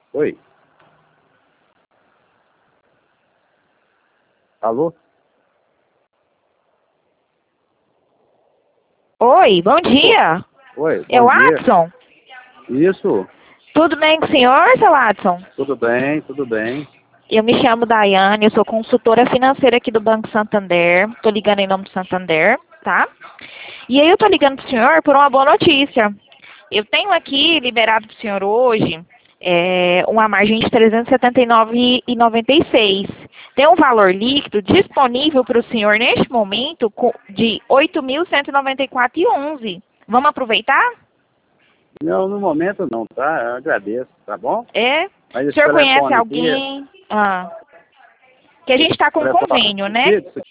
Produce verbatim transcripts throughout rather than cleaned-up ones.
Oi. Alô? Oi, bom dia. Oi, É bom o dia. Watson? Isso, Tudo bem com o senhor, seu Watson? tudo bem, tudo bem. Eu me chamo Daiane, eu sou consultora financeira aqui do Banco Santander. Estou ligando em nome do Santander, tá? E aí eu estou ligando para o senhor por uma boa notícia. Eu tenho aqui liberado para o senhor hoje é, uma margem de trezentos e setenta e nove reais e noventa e seis centavos. Tem um valor líquido disponível para o senhor neste momento co- de oito mil cento e noventa e quatro reais e onze centavos. Vamos aproveitar? Não, no momento não, tá? Eu agradeço, tá bom? É? Mas O esse senhor conhece telefone aqui, alguém? Ah, que a gente está com um telefone convênio, né? fixo,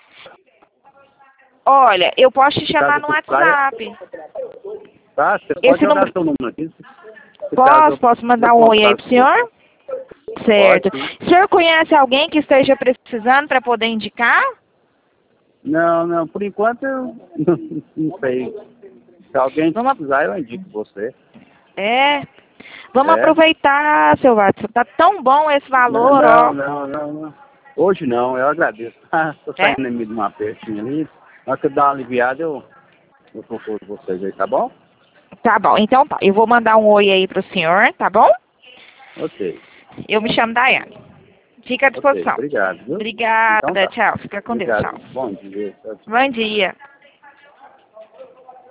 Olha, eu posso te chamar caso no você saia, WhatsApp. tá? Você pode Esse jogar número. seu número aqui. Se caso Posso? eu Posso tiver mandar um oi aí contato pro com você. senhor? Pode, Certo. sim. O senhor conhece alguém que esteja precisando para poder indicar? Não, não, por enquanto eu não, não sei. Se alguém Vamos. precisar, eu indico você. É. Vamos É? aproveitar, seu Watson. Tá tão bom esse Não, valor, não, ó. não, não, não. Hoje não, eu agradeço. Estou É? saindo meio de uma pertinha ali. Na hora que eu dar uma aliviada, eu, eu procuro vocês aí, tá bom? Tá bom. Então tá. Eu vou mandar um oi aí pro senhor, tá bom? Ok, Eu me chamo Daiane. Fica à ok, disposição. obrigado, viu? Então Obrigada. tá. Tchau. Fica com Deus. Obrigado. Tchau. Bom dia. Tchau, tchau. Bom dia.